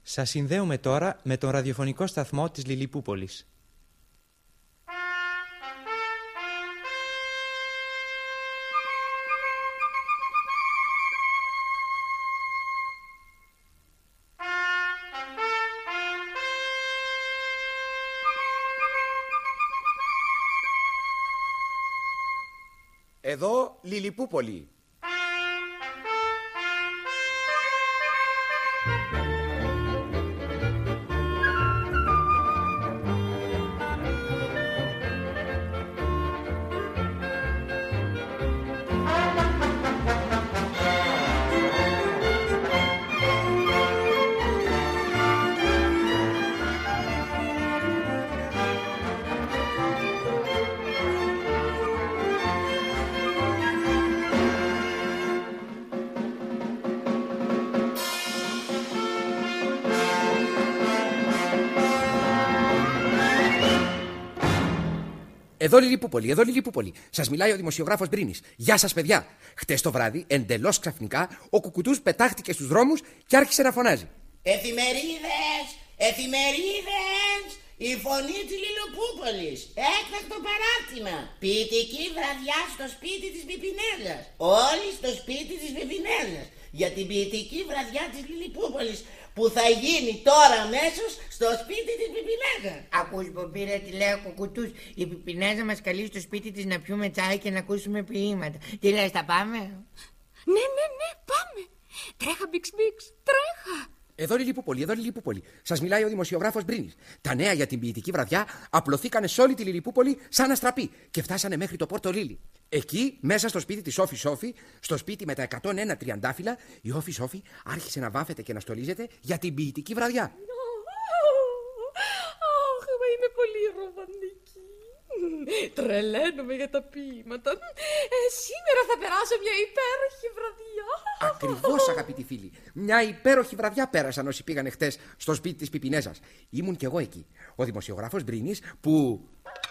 Σας συνδέουμε τώρα με τον ραδιοφωνικό σταθμό της Λιλιπούπολης. Εδώ Λιλιπούπολη. Εδώ Λιλιπούπολη. Σας μιλάει ο δημοσιογράφος Μπρίνης. Γεια σας, παιδιά. Χτες το βράδυ, εντελώς ξαφνικά, ο Κουκουτούς πετάχτηκε στους δρόμους και άρχισε να φωνάζει. Εφημερίδες! Η φωνή της Λιλιπούπολης. Έκτακτο παράρτημα. Ποιητική βραδιά στο σπίτι της Πιπινέζας. Όλοι στο σπίτι της Πιπινέζας. Για την ποιητική βραδιά της Λιλιπούπολης που θα γίνει τώρα αμέσως στο σπίτι της Πιπινέζας. Ακούς Μπομπίρα τι λέει ο Κουκουτούς. Η Πιπινέζα μας καλεί στο σπίτι της να πιούμε τσάι και να ακούσουμε ποίηματα. Τι λες, θα πάμε? Ναι, πάμε. Τρέχα, μπιξ, τρέχα. Εδώ Λιλιπούπολη. Σας μιλάει ο δημοσιογράφος Μπρίνης. Τα νέα για την ποιητική βραδιά απλωθήκανε σε όλη τη Λιλιπούπολη σαν αστραπή και φτάσανε μέχρι το Πόρτο Λίλι. Εκεί, μέσα στο σπίτι της Σόφη, στο σπίτι με τα 101 τριαντάφυλλα, η Σόφη άρχισε να βάφεται και να στολίζεται για την ποιητική βραδιά. Αχ, μα είναι πολύ ρομαντική. Τρελαίνομαι για τα ποίηματα. Σήμερα θα περάσω μια υπέροχη βραδιά. Ακριβώς, αγαπητοί φίλοι. Μια υπέροχη βραδιά πέρασαν όσοι πήγανε χτες στο σπίτι της Πιπινέζας. Ήμουν κι εγώ εκεί. Ο δημοσιογράφος Μπρίνης που...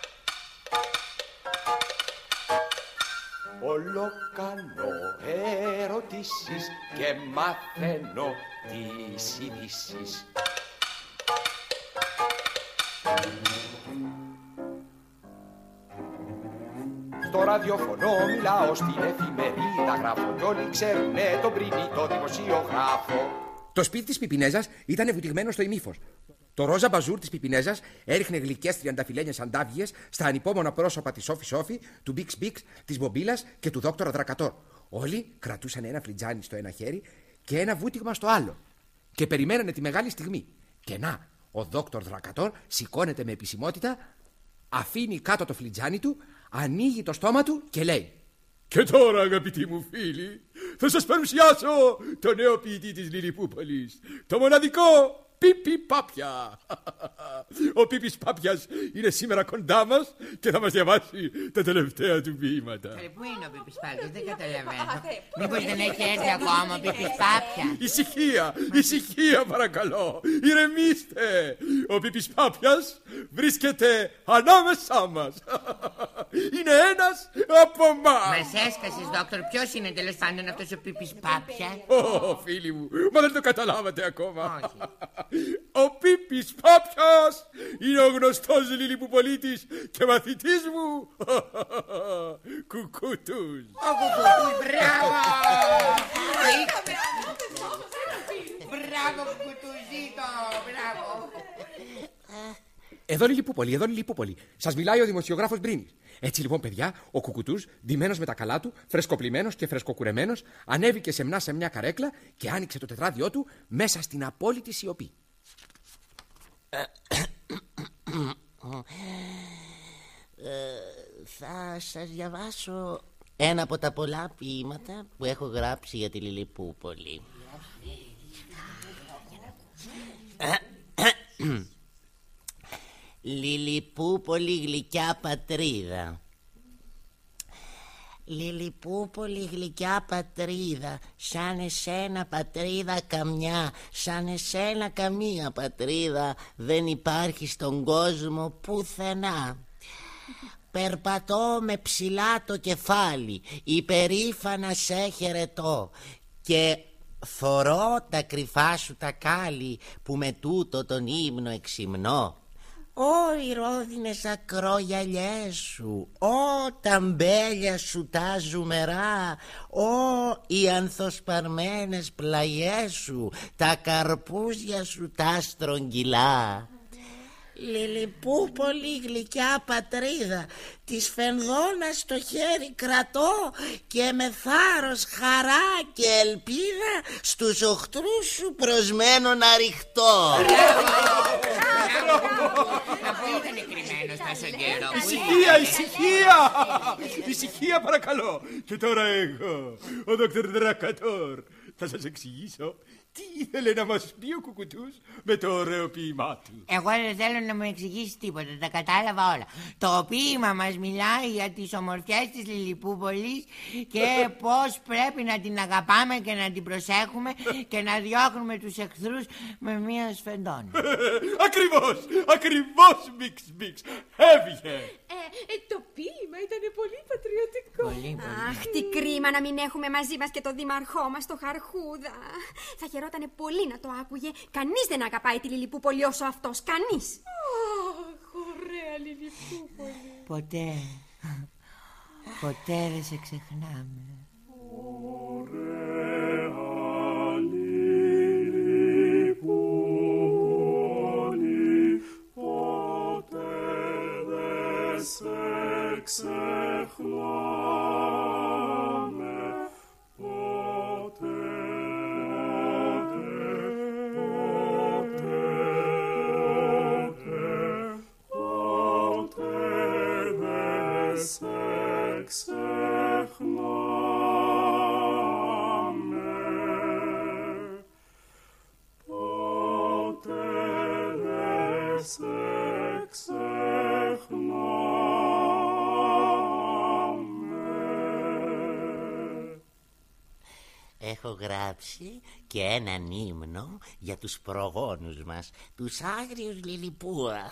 Όλο κάνω ερωτήσεις και μαθαίνω τις ειδήσεις. Στο ραδιοφωνό μιλάω, στην εφημερίδα γράφω κι όλοι ξέρουνε τον Μπρίνη, το δημοσιογράφο. Το σπίτι της Πιπινέζας ήταν βουτυγμένο στο ημίφος. Το ρόζα μπαζούρ της Πιπινέζας έριχνε γλυκές τριανταφυλλένιες αντάβιες στα ανυπόμονα πρόσωπα της Σόφη, του Μπίξ, της Μπομπίλας και του δόκτωρα Δρακατόρ. Όλοι κρατούσαν ένα φλιτζάνι στο ένα χέρι και ένα βούτυγμα στο άλλο. Και περιμένανε τη μεγάλη στιγμή. Και να, ο δόκτωρ Δρακατόρ σηκώνεται με επισημότητα, αφήνει κάτω το φλιτζάνι του, ανοίγει το στόμα του και λέει: Και τώρα, αγαπητοί μου φίλοι, θα σας παρουσιάσω το νέο ποιητή της Λιλιπούπολης, το μοναδικό Πίπι Πάπια. Ο Πίπης Πάπιας είναι σήμερα κοντά μας και θα μας διαβάσει τα τελευταία του ποίηματα. Πού είναι ο Πίπης Πάπιας, δεν καταλαβαίνω. Μήπως δεν έχει έρθει ακόμα ο Πίπης Πάπια? Ησυχία παρακαλώ, ηρεμήστε. Ο Πίπης Πάπιας βρίσκεται ανάμεσά μας. Είναι ένας από εμάς. Μας έσκασες, δόκτωρ, ποιος είναι τέλος πάντων αυτός ο Πίπης Πάπια? Φίλοι μου, μα δεν το καταλάβατε ακόμα. Όχι. Ο Πίπης Πάπιας είναι ο γνωστός Λιλιπουπολίτης και μαθητής μου Κουκουτούς. Ο Κουκουτούς, μπράβο! Μπράβο Κουκουτουζίτο, μπράβο! Εδώ Λιλιπούπολη. Σας μιλάει ο δημοσιογράφος Μπρίνης. Έτσι λοιπόν, παιδιά, ο Κουκουτούς, ντυμένος με τα καλά του, φρεσκοπλημμένος και φρεσκοκουρεμένος, ανέβηκε σεμνά σε μια καρέκλα και άνοιξε το τετράδιό του μέσα στην απόλυτη σιωπή. Θα σας διαβάσω ένα από τα πολλά ποίηματα που έχω γράψει για τη Λιλιπούπολη. Λιλιπούπολη, γλυκιά πατρίδα. Λιλιπούπολη, γλυκιά πατρίδα, σαν εσένα πατρίδα καμιά, σαν εσένα καμία πατρίδα δεν υπάρχει στον κόσμο πουθενά. Περπατώ με ψηλά το κεφάλι, υπερήφανα σε χαιρετώ και Θωρώ τα κρυφά σου τα κάλλη που με τούτο τον ύμνο εξυμνώ. Ω οι ρόδινες ακρόγιαλιές σου, ω τα μπέλια σου τα ζουμερά, ω οι ανθοσπαρμένες πλαγιές σου, τα καρπούζια σου τα στρογγυλά. Λιλιπούπολη γλυκιά πατρίδα, της φενδώνας στο χέρι κρατώ και με θάρρος, χαρά και ελπίδα στους οχτρούς σου προσμένω να ρηχτώ. Αφού ήταν κρυμμένος τόσο καιρό. Ησυχία! Ησυχία παρακαλώ. Και τώρα εγώ, ο Δόκτωρ Δρακατόρ, θα σας εξηγήσω τι ήθελε να μας πει ο Κουκουτούς με το ωραίο ποίημά του. Εγώ δεν θέλω να μου εξηγήσει τίποτα, τα κατάλαβα όλα. Το ποίημα μας μιλάει για τις ομορφιές της Λιλιπούπολης και πώς πρέπει να την αγαπάμε και να την προσέχουμε και να διώχνουμε τους εχθρούς με μία σφεντόνη. Ακριβώς, Μπίξ. Έβγε. Το ποίημα ήταν πολύ πατριωτικό. Αχ, τι κρίμα να μην έχουμε μαζί μας και τον δήμαρχό μας, το Χαρχούδα. Θα χαιρότανε πολύ να το άκουγε. Κανείς δεν αγαπάει τη Λιλιπούπολη όσο αυτός, κανείς. Αχ, ωραία Λιλιπούπολη. Ποτέ δεν σε ξεχνάμε. Σε ξεχνάμε ποτέ, ποτέ δεν σε ξεχνάμε, ποτέ δεν σε ξεχνάμε. Έχω γράψει και έναν ύμνο για τους προγόνους μας, τους άγριους Λιλιπούα.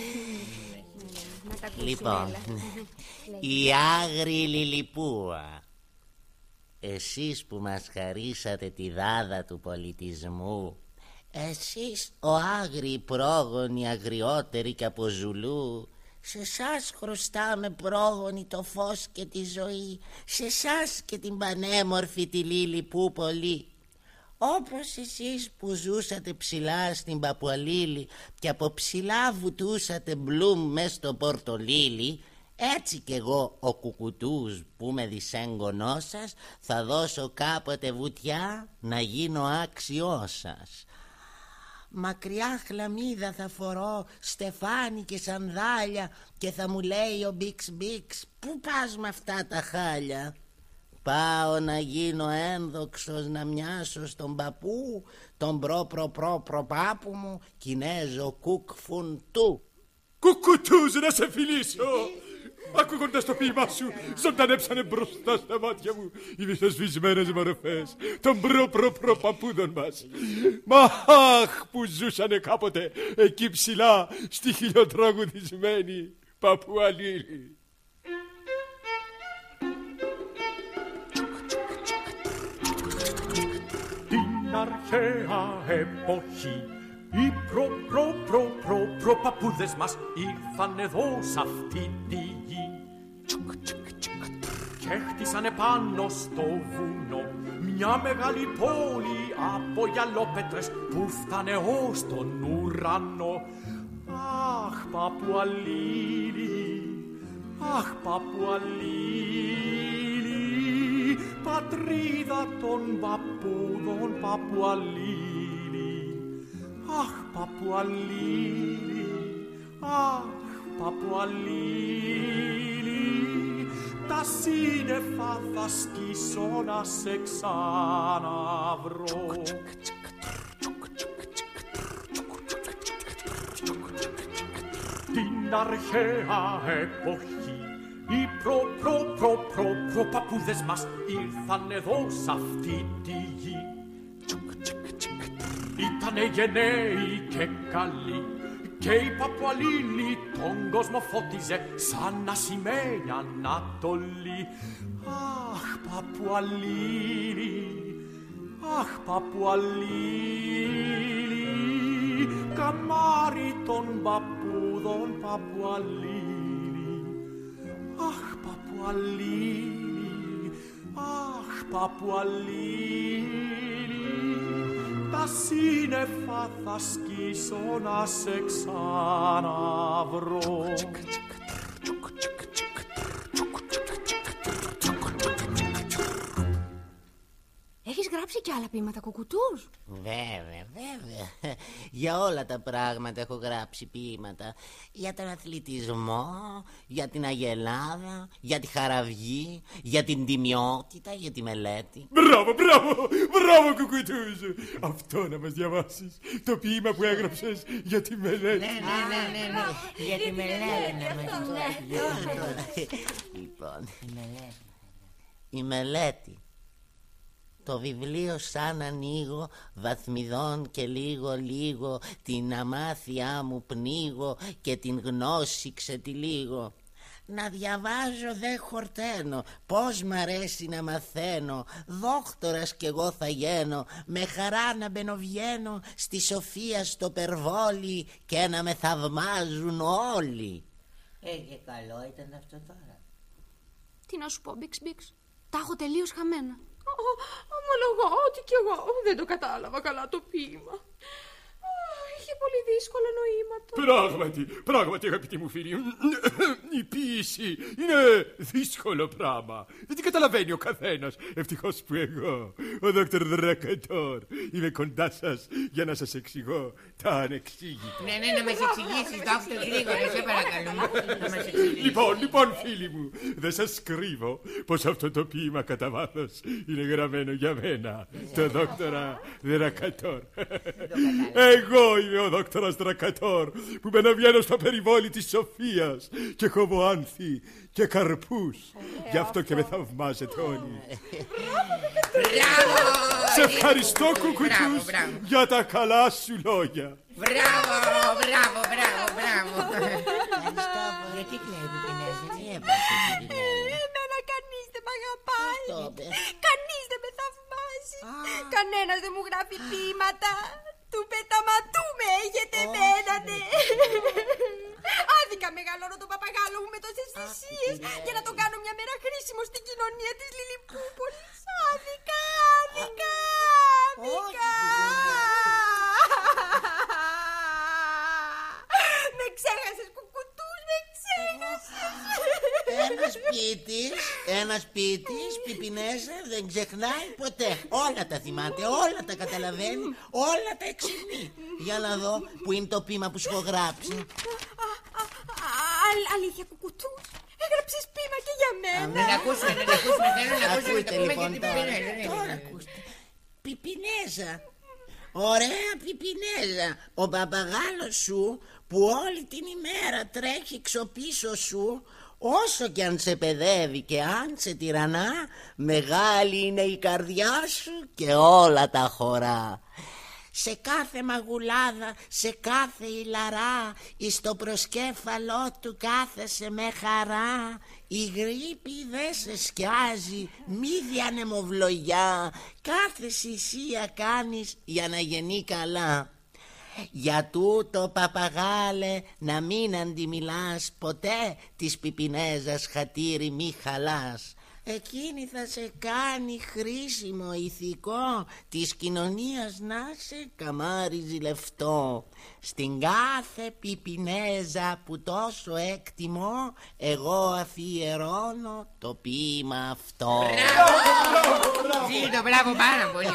Λοιπόν, η άγριοι Λιλιπούα, εσείς που μας χαρίσατε τη δάδα του πολιτισμού, εσείς ο άγριοι πρόγονοι αγριότεροι και από Ζουλού, σε σας χρωστάμε πρόγονοι το φως και τη ζωή, σε σας και την πανέμορφη τη Λιλιπούπολη. Όπως εσείς που ζούσατε ψηλά στην Παπουαλίλη και από ψηλά βουτούσατε μπλουμ μες στο Πορτολίλι, έτσι κι εγώ ο Κουκουτούς που με δυσέγγονός σας θα δώσω κάποτε βουτιά να γίνω άξιός σας. Μακριά χλαμίδα θα φορώ, στεφάνι και σανδάλια και θα μου λέει ο Μπίξ, πού πας με αυτά τα χάλια? Πάω να γίνω ένδοξος, να μοιάσω στον παππού, τον προπάπου μου, Κινέζο Κουκ Φουν Του. Κουκουτούς, να σε φιλήσω! Ακούγοντας το ποίημά σου, ζωντανέψανε μπροστά στα μάτια μου οι μισοσβησμένες μορφές των προπαππούδων μας. Μα αχ που ζούσανε κάποτε εκεί ψηλά στη χιλιοτραγουδισμένη Παπουαλίλη. Την αρχαία εποχή οι προπαππούδες μας ήρθαν εδώ σ' αυτή τη γη και χτίσανε πάνω στο βουνό μια μεγάλη πόλη από γυαλόπετρες που φτάνε ως τον ουρανό. Αχ Παπουαλίλη, αχ Παπουαλίλη, πατρίδα των παππούδων Παπουαλίλη. Αχ Παπουαλίλη, αχ Παπουαλίλη, τα σύννεφα θα σκίσω να σε ξαναβρω. Την αρχαία εποχή οι προπαππούδες μας ήρθαν εδώ σ' αυτή τη γη. Ήτανε γενναίοι και καλοί και η Παπουαλίλη τον κόσμο φώτιζε σαν ασημένια Ανατολή. Αχ Παπουαλίλη, Αχ, Παπουαλίλη, καμάρι των παππούδων, Παπουαλίλη. Αχ, Παπουαλίλη, αχ, Παπουαλίλη, τα σύννεφα θα σκίσω να σε ξαναβρω. Έχεις γράψει κι άλλα ποίηματα, Κουκουτούς? Βέβαια, βέβαια. Για όλα τα πράγματα έχω γράψει ποίηματα. Για τον αθλητισμό, για την αγελάδα, για τη χαραυγή, για την τιμιότητα, για τη μελέτη. Μπράβο, μπράβο, μπράβο, Κουκουτούς. Αυτό να μας διαβάσεις. Το ποίημα που έγραψες για τη μελέτη. Ναι. Για τη μελέτη να μας πει. Λοιπόν, η μελέτη. Το βιβλίο σαν ανοίγω, βαθμιδών και λίγο την αμάθειά μου πνίγω και την γνώση ξετυλίγω. Να διαβάζω δε χορταίνω, πώς μ' αρέσει να μαθαίνω, δόκτορας κι εγώ θα γίνω, με χαρά να μπαινοβγαίνω στη σοφία στο περβόλι και να με θαυμάζουν όλοι. Και καλό ήταν αυτό τώρα. Τι να σου πω, Μπίξ Μπίξ, τα έχω τελείως χαμένα. Ομολογώ ότι κι εγώ δεν το κατάλαβα καλά το ποίημα. Είχε πολύ δύσκολα νοήματα. Πράγματι, αγαπητοί μου φίλοι, η ποίηση είναι δύσκολο πράγμα. Δεν την καταλαβαίνει ο καθένας. Ευτυχώς που εγώ, ο Δόκτωρ Δρακατόρ, είμαι κοντά σας για να σας εξηγώ τα ανεξήγητα. Ναι, να μας εξηγήσεις, Δόκτωρ, γρήγορα, σε παρακαλούμε. Να μας εξηγήσεις. Λοιπόν, φίλοι μου, δεν σας κρύβω πως αυτό το ποίημα κατά βάθος είναι γραμμένο για μένα, το Δόκτωρα Δρακατόρ. Εγώ είμαι ο Δόκτωρας Δρακατόρ που μπαινοβγαίνω στο περιβόλι της σοφίας και κόβω άνθη και καρπούς. Γι' αυτό και με θαυμάζετε όλοι. Σε ευχαριστώ, Κουκουτούς, για τα καλά σου λόγια. Μπράβο. Γιατί κλαίει, Πιπινέζα, τι έπασε, Πιπινέζα? Εμένα κανείς δεν μ' αγαπάει. Κανείς δεν με θαυμάζει. Κανένας δεν μου γράφει ποίηματα. Του πεταματού με έχετε μένατε. Άδικα μεγαλώνω τον παπαγάλο μου με τόσες θυσίες για να τον κάνω μια μέρα χρήσιμο στην κοινωνία της Λιλιπούπολης. Άδικα. Με ξέχασες, Κουκουτούς, με ξέχασες. Ένας ποιητής, Πιπινέζα, δεν ξεχνάει ποτέ. Όλα τα θυμάται, όλα τα καταλαβαίνει, όλα τα εξηγεί. Για να δω που είναι το ποίημα που σου έχω γράψει. Αλήθεια, Κουκουτούς, έγραψες ποίημα και για μένα. Να ακούσουμε, θέλω να ακούσουμε Ακούστε λοιπόν τώρα ακούστε. Πιπινέζα, ωραία Πιπινέζα, ο παπαγάλος σου που όλη την ημέρα τρέχει ξοπίσω σου, όσο κι αν σε παιδεύει και αν σε τυραννά, μεγάλη είναι η καρδιά σου και όλα τα χωρά. Σε κάθε μαγουλάδα, σε κάθε ηλαρά, εις το προσκέφαλό του κάθεσαι με χαρά. Η γρίπη δε σε σκιάζει, μη διανεμοβλογιά, κάθε θυσία κάνεις για να γεννεί καλά. Για τούτο παπαγάλε να μην αντιμιλάς ποτέ της Πιπινέζας χατήρι μη χαλάς. Εκείνη θα σε κάνει χρήσιμο ηθικό της κοινωνίας να σε καμάρι ζηλευτό. Στην κάθε Πιπινέζα που τόσο εκτιμώ, εγώ αφιερώνω το ποίημα αυτό. Μπράβο, πάρα πολύ.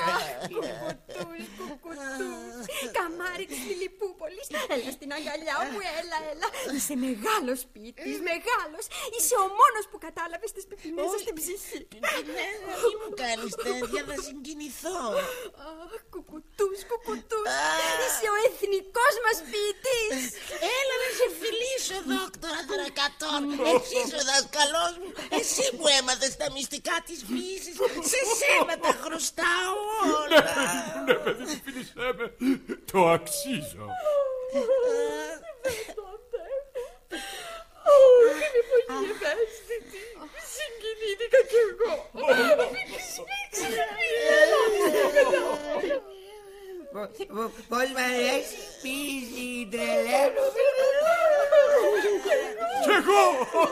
Κουκουτούς, καμάρι της Λιλιπούπολης, έλα στην αγκαλιά μου, έλα. Είσαι μεγάλος ποιητής, μεγάλος. Είσαι ο μόνος που κατάλαβες τις Πιπινέζες στην ψυχή. Πιπινέζα, μη μου κάνεις τέτοια, θα συγκινηθώ. Κουκουτούς, είσαι ο εθνικός μας ποιητής. Έλα να σε φιλήσω, Δόκτωρα Δρακατόρ. Εσύ είσαι ο δασκαλός μου. Εσύ μου έμαθες τα μυστικά της ποίησης. Σε σένα τα χρωστάω όλα. Ναι, παιδί μου, φίλησέ με. Το αξίζω. Είναι πολύ ευαίσθητη. Συγκινήθηκα κι εγώ. Πώς μ' αρέσει πίση, τρελαίνω. Κι εγώ!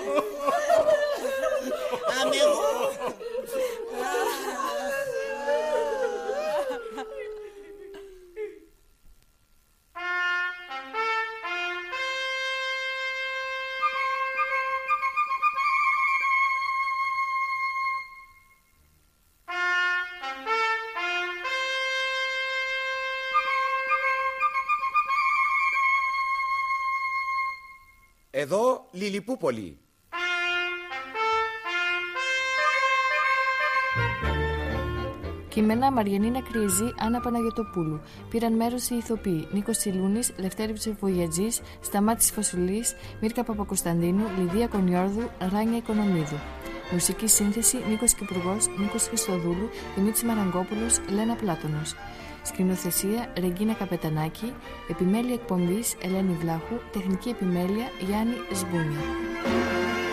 Εδώ Λιλιπούπολη. Κείμενα Μαριανίνα Κρυεζή, Άννα Παναγιωτοπούλου. Πήραν μέρος οι ηθοποιοί Νίκος Τσιλούνης, Λευτέρης Βογιατζής, Σταμάτης Φωσουλής, Μίρκα Παπακοσταντίνου, Λιδία Κονιόρδου, Ράνια Οικονομίδου. Μουσική σύνθεση Νίκος Κυπουργός, Νίκος Χριστοδούλου, Δημήτρης Μαραγκόπουλος, Λένα Πλάτωνος. Σκηνοθεσία Ρεγκίνα Καπετανάκη. Επιμέλεια εκπομπής Ελένη Βλάχου. Τεχνική επιμέλεια Γιάννη Σμπούνια.